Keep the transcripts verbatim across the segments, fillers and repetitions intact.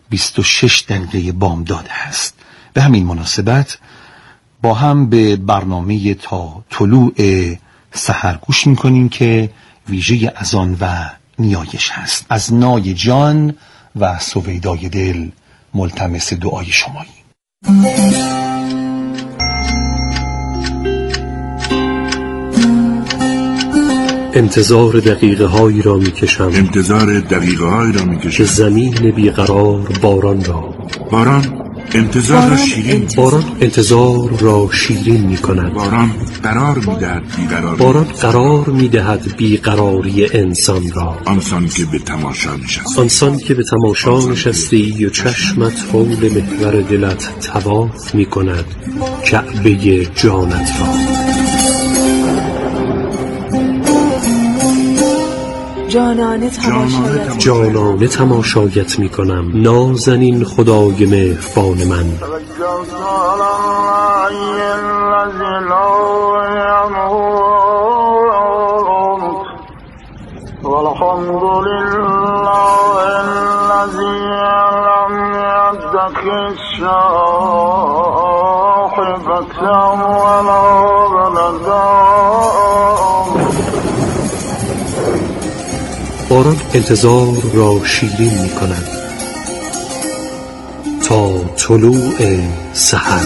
بیست و شش دقیقه بامداد هست. به همین مناسبت با هم به برنامه تا طلوع سحر گوش میکنیم که ویژه اذان و نیایش هست. از نای جان و سویدای دل ملتمس دعای شمایی. انتظار دقیقه هایی را می کشم انتظار دقیقه هایی را می کشم که زمین بیقرار باران را باران انتظار را شیرین باران انتظار را شیرین می کند. باران قرار می دهد بیقرار باران قرار می دهد بیقراری انسان را. آنسان که به تماشا نشستی آنسان که به تماشا نشستی و چشمت حول محور دلت طواف می کند کعبه جانت را. جانانه تماشایت جانانه تماشایت می کنم نازنین خدای مهربان من. والحمد لله الذي لم يتخذ صاحبة ولا ولدا. باران انتظار را شیرین می کند تا طلوع سحر.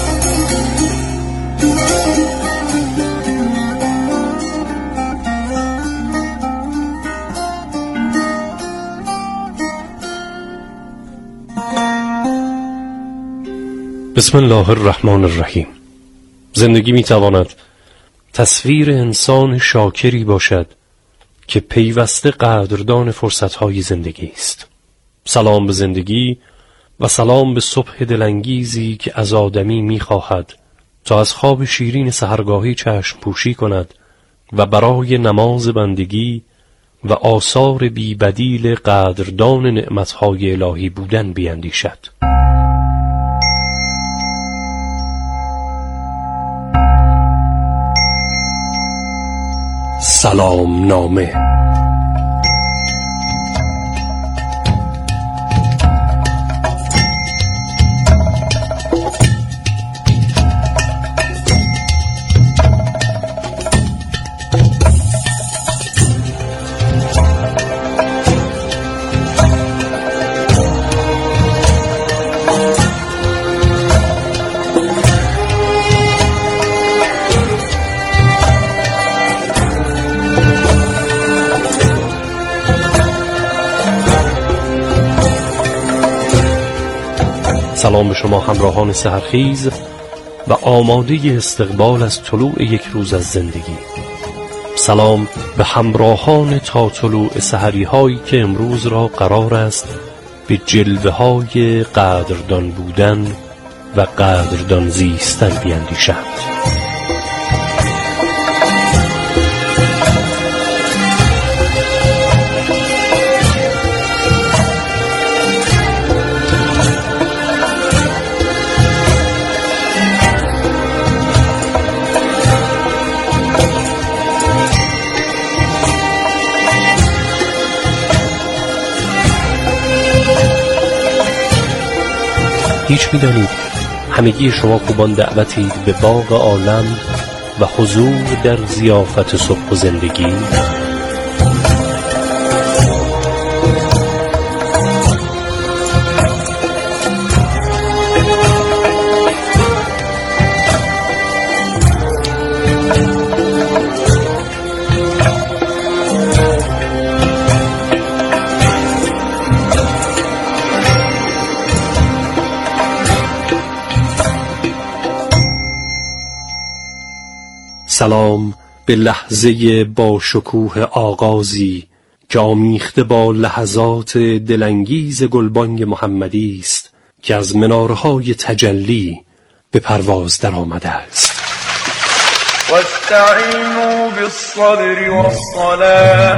بسم الله الرحمن الرحیم. زندگی می تواند تصویر انسان شاکری باشد که پیوسته قدردان فرصتهای زندگی است. سلام به زندگی و سلام به صبح دلانگیزی که از آدمی می‌خواهد تا از خواب شیرین سحرگاهی چشم پوشی کند و برای نماز بندگی و آثار بی بدیل قدردان نعمتهای الهی بودن بیندیشد. سلام نامه. سلام به شما همراهان سحرخیز و آماده استقبال از طلوع یک روز از زندگی. سلام به همراهان تا طلوع سحری هایی که امروز را قرار است به جلوه های قدردان بودن و قدردان زیستن بیندیشند. هیچ می‌دانید همگی شما خوبان دعوتید به باغ عالم و حضور در ضیافت صبح و زندگی. سلام به لحظه با شکوه آغازی که آمیخته با لحظات دلانگیز گلبانگ محمدی است که از منارهای تجلی به پرواز در آمده است. واستعینوا بالصبر والصلاة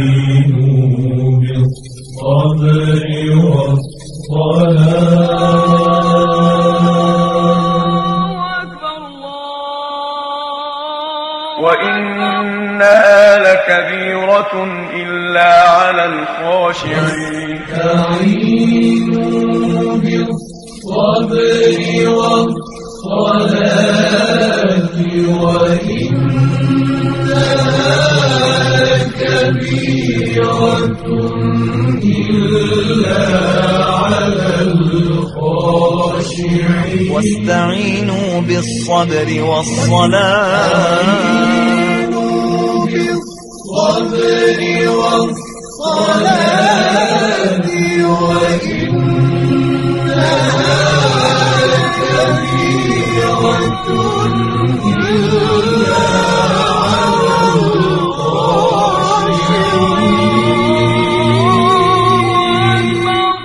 وإنها لكبيرة إلا على الخاشعين. واستعینوا بالصبر والصلاة بالصبر والصلاة وإنها لكبيرة إلا على الخاشعين.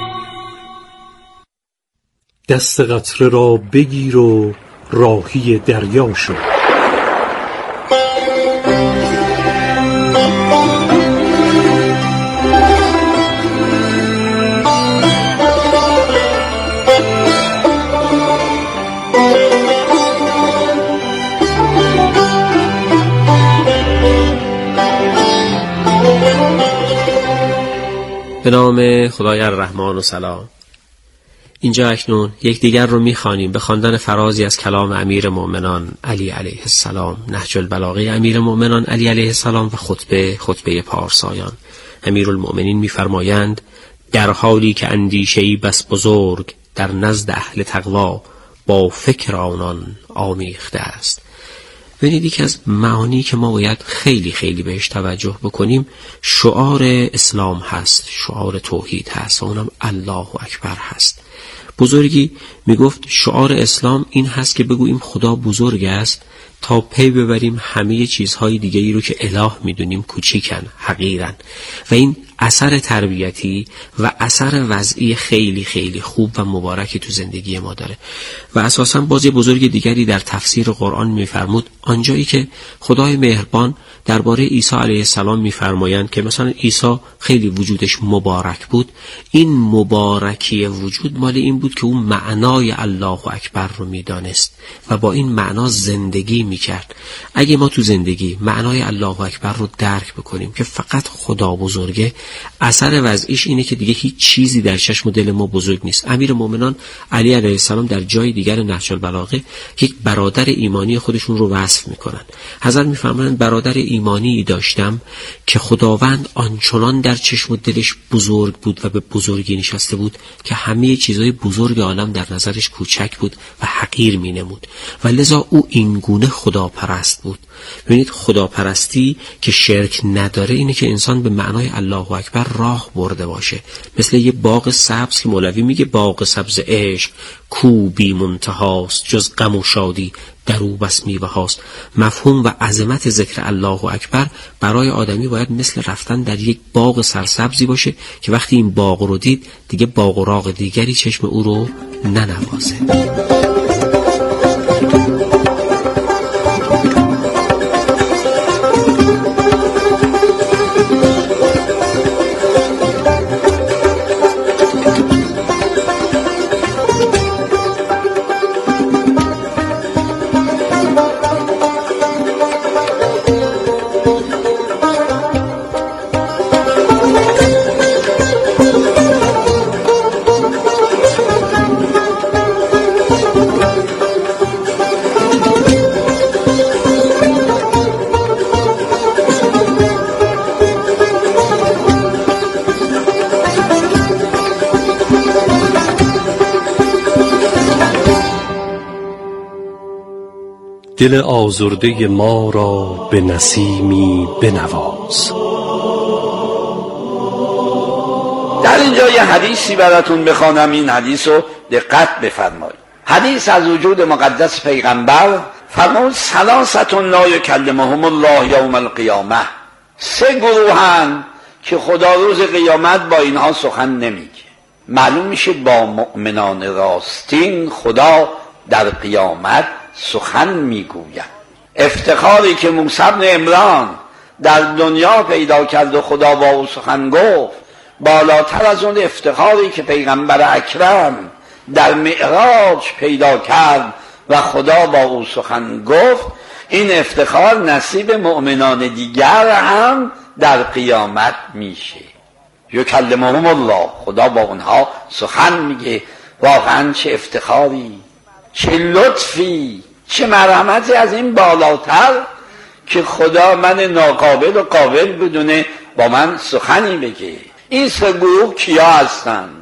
دست قطره را بگیر و راهی دریا شو. به نام خدای الرحمن و سلام. اینجا اکنون یک دیگر رو میخوانیم به خواندن فرازی از کلام امیر مؤمنان علی علیه السلام، نهج البلاغه امیر مؤمنان علی علیه السلام و خطبه خطبه پارسایان. امیرالمؤمنین میفرمایند در حالی که اندیشه‌ای بس بزرگ در نزد اهل تقوا با فکر آنان آمیخته است. ببینید یکی از معانی که ما باید خیلی خیلی بهش توجه بکنیم شعار اسلام هست، شعار توحید هست و اونم الله اکبر هست. بزرگی میگفت شعار اسلام این هست که بگوییم خدا بزرگ است تا پی ببریم همه چیزهای دیگری رو که اله میدونیم کوچیکن، حقیرن، و این اثر تربیتی و اثر وضعی خیلی خیلی خوب و مبارکی تو زندگی ما داره. و اساساً باز یه بزرگ دیگری در تفسیر قرآن میفرمود آنجایی که خدای مهربان درباره عیسی علیه السلام میفرمایند که مثلا عیسی خیلی وجودش مبارک بود، این مبارکی وجود مال این بود که اون معنای الله اکبر رو میدانست و با این معنا زندگی میکرد. اگه ما تو زندگی معنای الله اکبر رو درک بکنیم که فقط خدا بزرگه، اثر وضعیش اینه که دیگه هیچ چیزی در چشم و دل ما بزرگ نیست. امیر مومنان علی علیه السلام در جای دیگر نهج البلاغه یک برادر ایمانی خودشون رو وصف میکنن. حضرت میفرمایند برادر ایمانی داشتم که خداوند آنچنان در چشم و دلش بزرگ بود و به بزرگی نشسته بود که همه چیزهای بزرگ عالم در نظرش کوچک بود و حقیر مینمود و لذا او این گونه خداپرست بود. ببینید خداپرستی که شرک نداره اینه که انسان به معنای الله اکبر راه برده باشه، مثل یه باغ سبز که مولوی میگه باغ سبز عشق کو بی منتهاست جز غم و شادی در او بس میوه هاست. مفهوم و عظمت ذکر الله اکبر برای آدمی باید مثل رفتن در یک باغ سرسبزی باشه که وقتی این باغ رو دید دیگه باغ و راغ دیگری چشم او رو ننوازه. دل آزرده ما را به نسیمی بنواز. در اینجا یه حدیثی براتون بخوانم، این حدیث رو دقت بفرمایید. حدیث از وجود مقدس پیغمبر فرمود ثلاثة لا یکلمهم الله یوم القیامه، سه گروهن که خدا روز قیامت با اینها سخن نمیگه. معلوم میشه با مؤمنان راستین خدا در قیامت سخن میگوید. افتخاری که موسی بن عمران در دنیا پیدا کرد و خدا با او سخن گفت بالاتر از اون افتخاری که پیغمبر اکرم در معراج پیدا کرد و خدا با او سخن گفت. این افتخار نصیب مؤمنان دیگر هم در قیامت میشه. یکلمهم الله، خدا با اونها سخن میگه. واقعا چه افتخاری، چه لطفی، چه مرحمتی از این بالاتر که خدا من ناقابل و قابل بدونه با من سخنی بگه. این سه گروه کیا هستن؟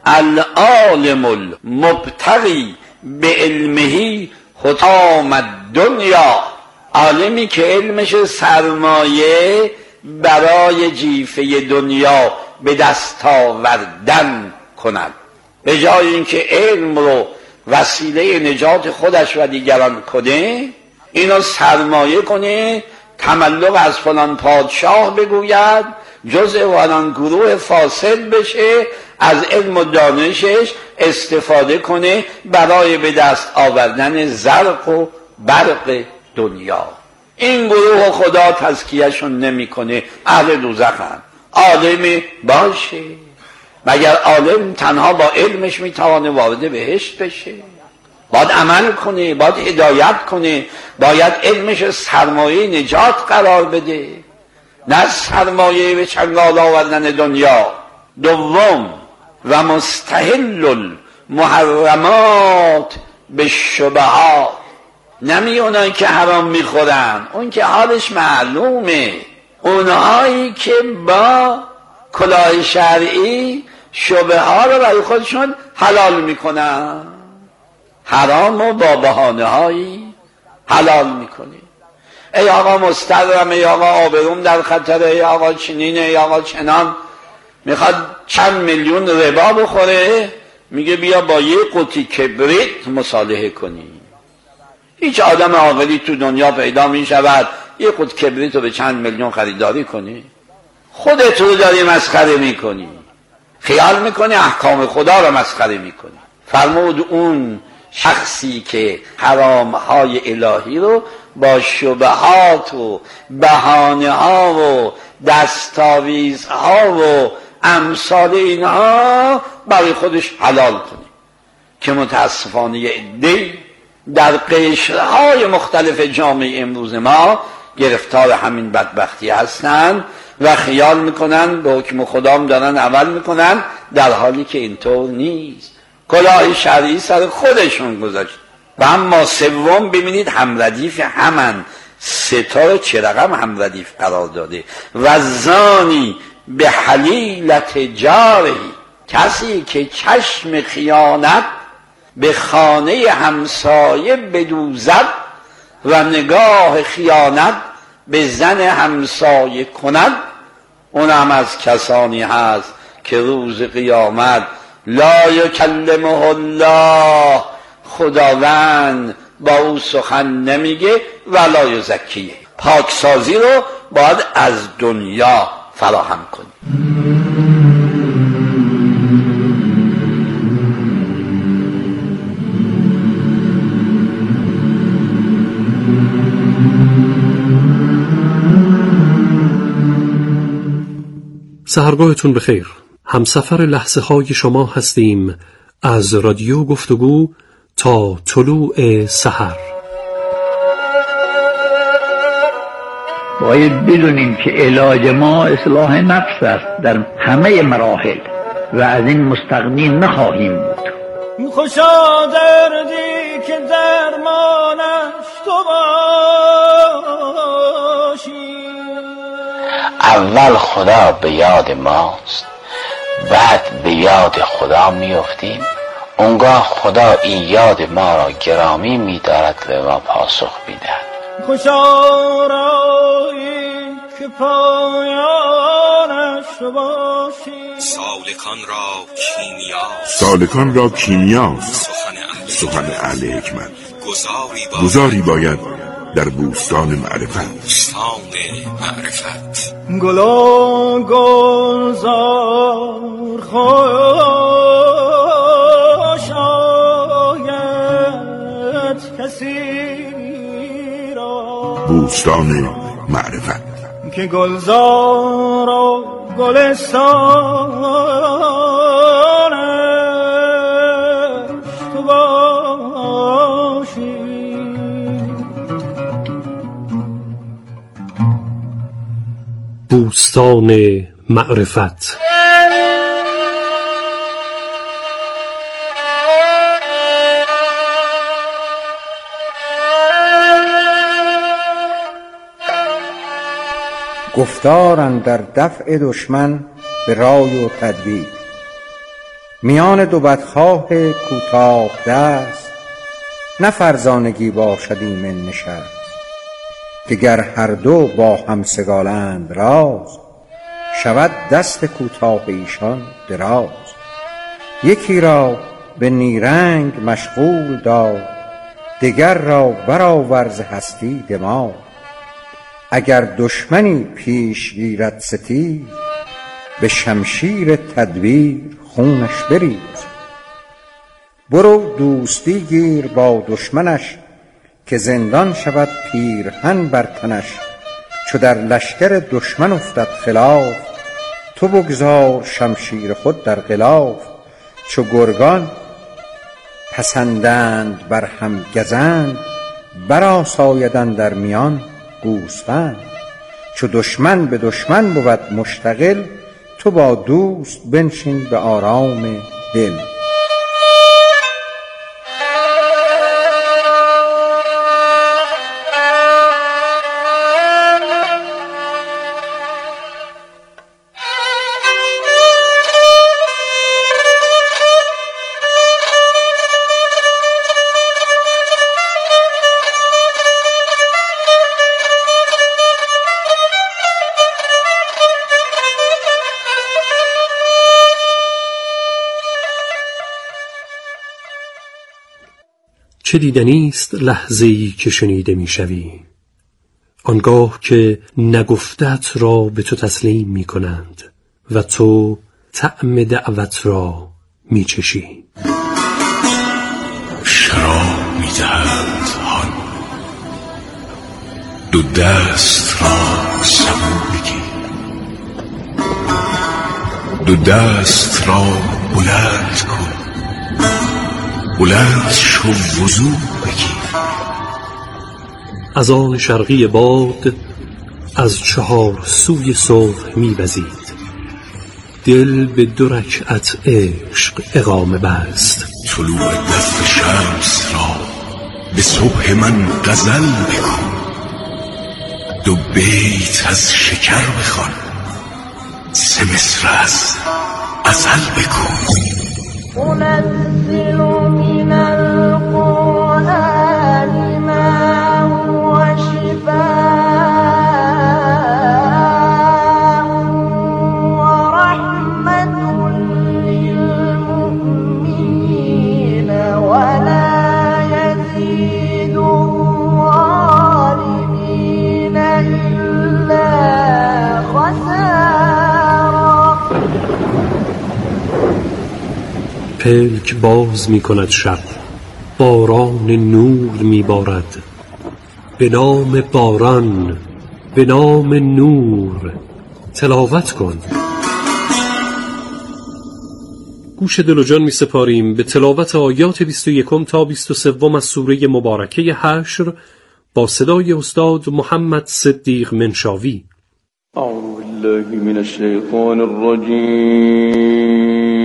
العالم المبتغی به علمه حطام الدنیا، عالمی که علمش سرمایه برای جیفه دنیا به دست آوردن کند، به جای اینکه علم رو وسیله نجات خودش و دیگران کنه، اینو سرمایه کنه، تملق از فلان پادشاه بگوید، جزء فلان گروه فاسد بشه، از علم و دانشش استفاده کنه برای به دست آوردن زرق و برق دنیا. این گروه خدا تزکیهشون نمیکنه، اهل دوزخن. عالمی باشه، مگر عالم تنها با علمش میتوانه وارد بهشت بشه؟ باید عمل کنه، باید هدایت کنه، باید علمش سرمایه نجات قرار بده، نه سرمایه به چنگال آوردن دنیا. دوم، و مستحل المحرمات به شبهات، نمی اونایی که حرام میخورن، اون که حالش معلومه، اونهایی که با کلاه شرعی شبه ها رو برای خودشون حلال میکنن، حرام رو با بهانه هایی حلال میکنی. ای آقا مستدرم، ای آقا آبروم در خطر، ای آقا چنینه، ای آقا چنان، میخواد چند میلیون ربا بخوره، میگه بیا با یه قوطی کبریت مصالحه کنی. هیچ آدم عاقلی تو دنیا پیدا میشود یه قوط کبریت رو به چند میلیون خریداری کنی؟ خودت رو داری مسخره میکنی، خیال میکنی احکام خدا رو مسخره میکنی. فرمود اون شخصی که حرامهای الهی رو با شبهات و بهانه ها و دستاویز ها و امثال اینها برای خودش حلال کنه، که متاسفانه یه عده‌ای در قشرهای مختلف جامعه امروز ما گرفتار همین بدبختی هستند و خیال میکنن به حکم خدام دارن عمل میکنن، در حالی که اینطور نیست. کلاه شرعی سر خودشون گذاشت. و اما سوم، ببینید همردیف همن ستا چه رقم همردیف قرار داده. و زانی به حلیلت جارهی، کسی که چشم خیانت به خانه همسایه بدوزد و نگاه خیانت به زن همسایه کند، اونم از کسانی هست که روز قیامت لا یکلمه الله، خداوند با او سخن نمیگه، ولا یزکیه، پاکسازی رو باید از دنیا فراهم کنی. سحرگاهتون بخیر. همسفر لحظه های شما هستیم از رادیو گفتگو تا طلوع سحر. باید بدونیم که علاج ما اصلاح نفس است در همه مراحل و از این مستغنی نخواهیم بود. خوشا دردی که درمانش تو باشی. اول خدا به یاد ماست، بعد به یاد خدا میافتیم. اونگاه خدا این یاد ما را گرامی می‌دارد و ما پاسخ می‌دهد. خوشا رایی که پایانش باشی. سالکان را کیمیاست، سالکان را کیمیاست سخن اهل حکمت. گذاری باید در بوستان معرفت. بوستان معرفت. گلا گلزار خوش آید کسی را. بوستان معرفت که گلزار و گلستانش تو باشی. بوستان معرفت. گفتار اندر دفع دشمن به رای و تدبیر. میان دو بدخواه کوتاه دست، نه فرزانگی باشد ایمن نشست. که گر هر دو با هم سگالند راز، شود دست کوتاه ایشان دراز. یکی را به نیرنگ مشغول دار، دگر را برآور ز هستی دماغ. اگر دشمنی پیش گیرد ستیز، به شمشیر تدبیر خونش بریز. برو دوستی گیر با دشمنش، که زندان شود پیرهن بر تنش. چو در لشکر دشمن افتد خلاف، تو بگذار شمشیر خود در غلاف. چو گرگان پسندند بر هم گزند، برآساید اندر میان گوسفند. چو دشمن به دشمن بود مشتغل، تو با دوست بنشین به آرام دل. چه دیدنیست لحظه‌ای که شنیده میشوی، آنگاه که نگفتت را به تو تسلیم می کنند و تو طعم دعوت را می چشی. شراب می دهند هان، دو دست را سبو بگیر، دو دست را بلند کن، بلند شو وضو بگیر. از آن شرقی باد از چهار سوی صبح می وزید، دل به دو رکعت عشق اقامه بست. طلوع دست شمس را به صبح من غزل بکن، دو بیت از شکر بخوان، سه مصر از غزل بکن. أنزل من القرآن ما هو شفاء ورحمة للمؤمنين ولا يزيد الظالمين إلا خسارا. پلک باز می کند شب، باران نور می بارد. به نام باران، به نام نور تلاوت کن. گوش دل و جان می سپاریم به تلاوت آیات بیست و یکم تا بیست و سوم از سوره مبارکه حشر با صدای استاد محمد صدیق منشاوی. اعوذ بالله من الشیطان الرجیم.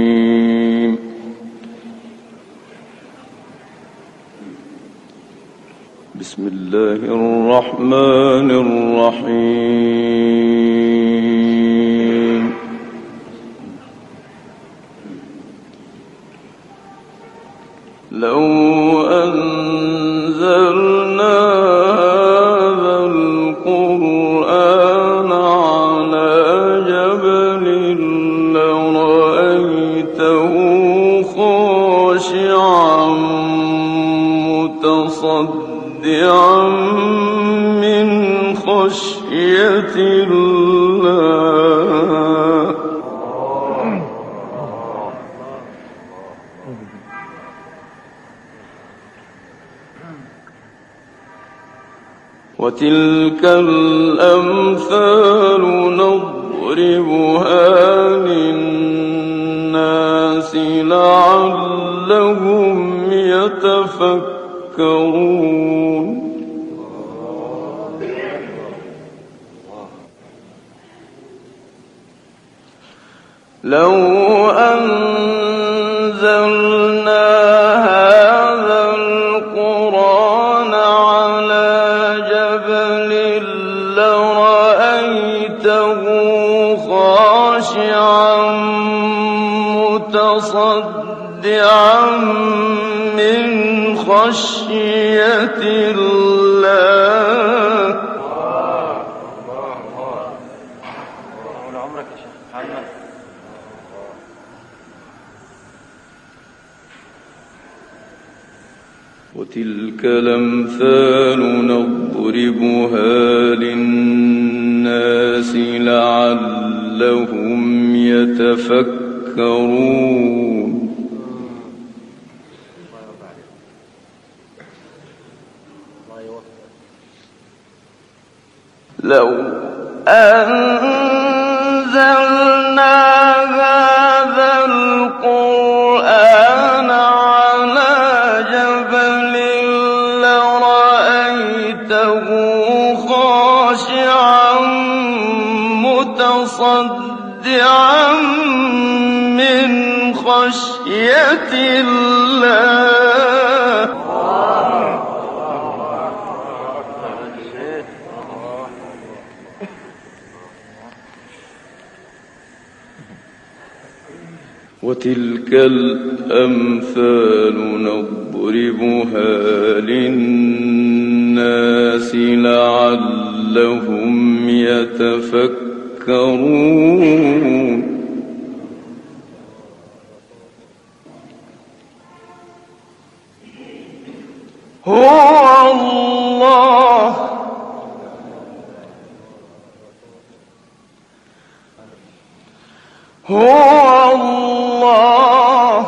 بسم الله الرحمن الرحیم. لو أنزلنا هذا القرآن على جبل لرأيته خاشعا متصدعا من خشية الله. وتلك الأمثال نضربها للناس لعلهم يتفكرون. لو أنزلنا هذا القرآن على جبل لرأيته خاشعا متصدعا متصدعا من خشية الله. وتلك الأمثال نضربها للناس لعلهم يتفكرون. لو أنزلنا هذا القرآن على جبل لرأيته خاشعا متصدعا من خشية الله. وتلك الأمثال نضربها للناس لعلهم يتفكرون. هو الله هو الله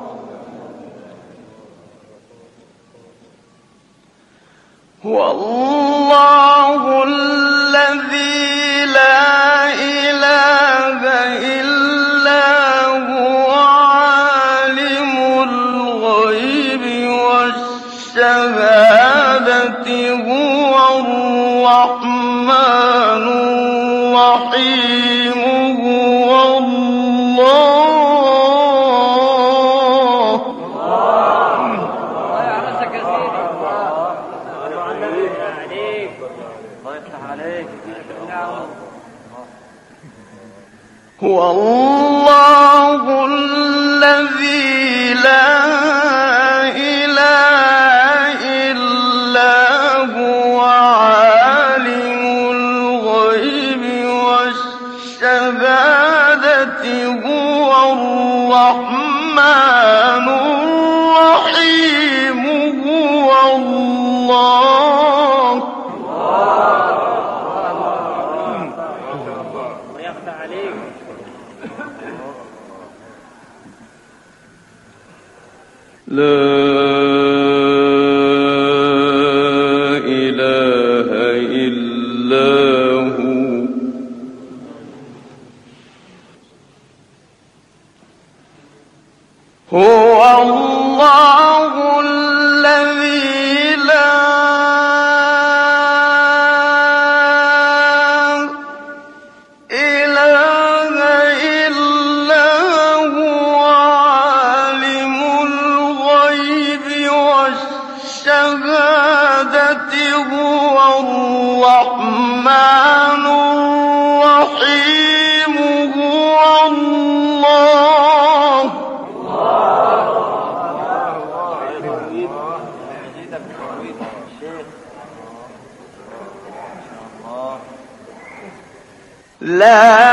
هو الله الذي لا إله إلا هو عالم الغيب والشهادة هو الرحمن الرحيم هو الله. هو الله الذي لا إله إلا هو عالم الغيب والشهادة هو الرحمن الرحيم هو الله. لا إله إلا هو هو الله الذي لا إله إلا هو عالم الغيب والشهادة هو الرحمن الرحيم هو الله. لا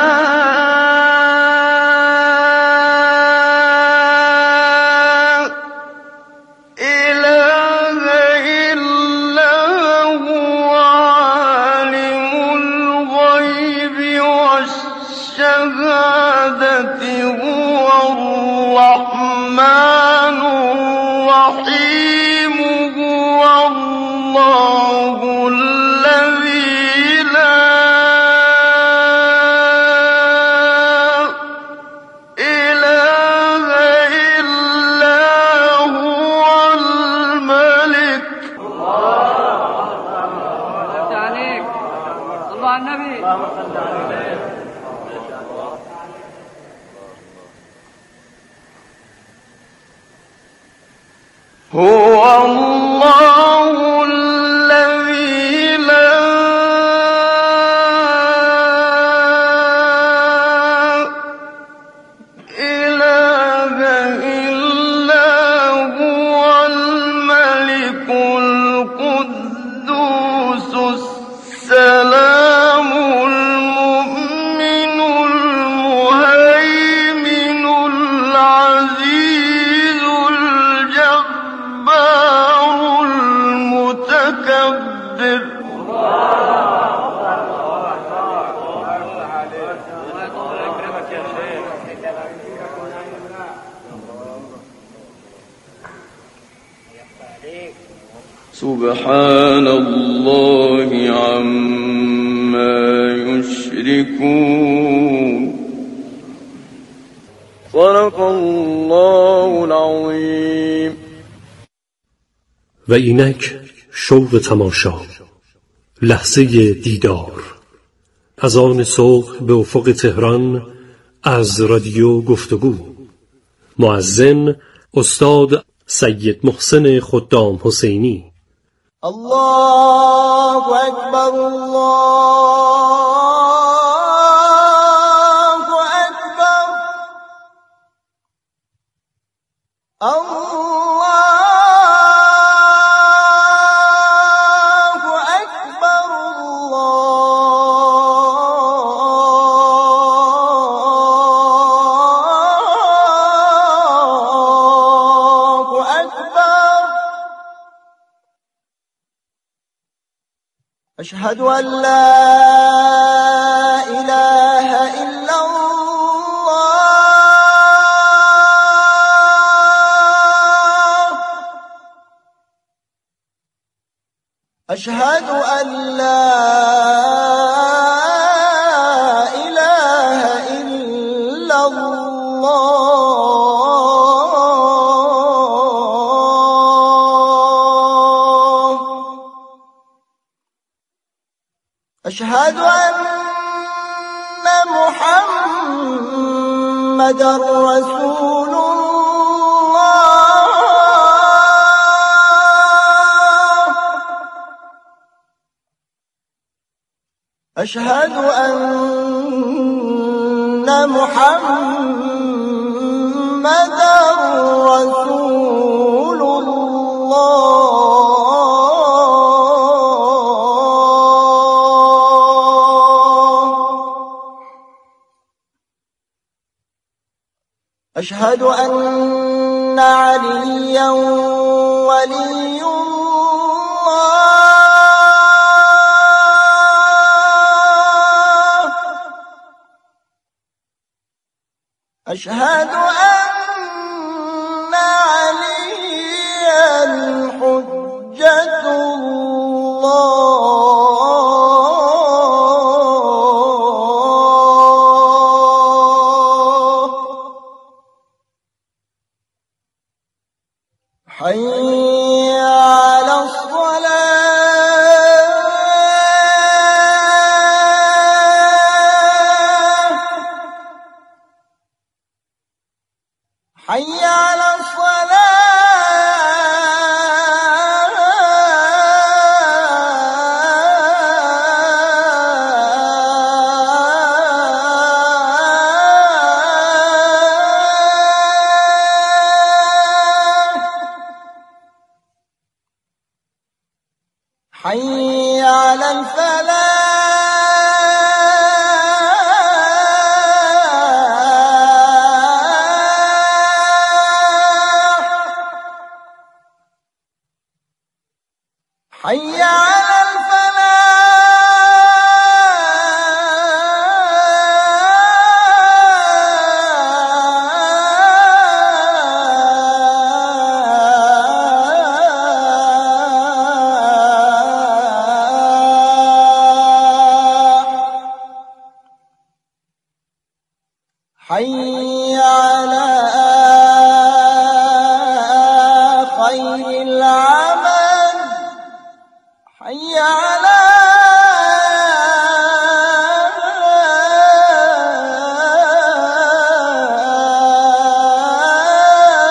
إله إلا هو عالم الغيب والشهادة هو الرحمن الرحيم هو الله الذي لا إله إلا هو الملك. صلوا على النبي. هو الله الذي لا إله العزيز الجبار المتكبر سبحان الله عما يشركون صدق الله العظیم. و اینک شوق تماشا، لحظه دیدار، از آن صبح به افق تهران از رادیو گفتگو. مؤذن استاد سید محسن خدام حسینی. الله اکبر الله اکبر الله اکبر الله اکبر. أشهد أن لا إله إلا الله. أشهد أن لا إله إلا الله. أشهد أن محمدًا رسول الله. أشهد أن محمدًا رسول الله. أشهد أن عليا ولي الله. أشهد أن عليا حجة الله. حي على الصلاة. حي على حي على الفلاح. حي على حي على خير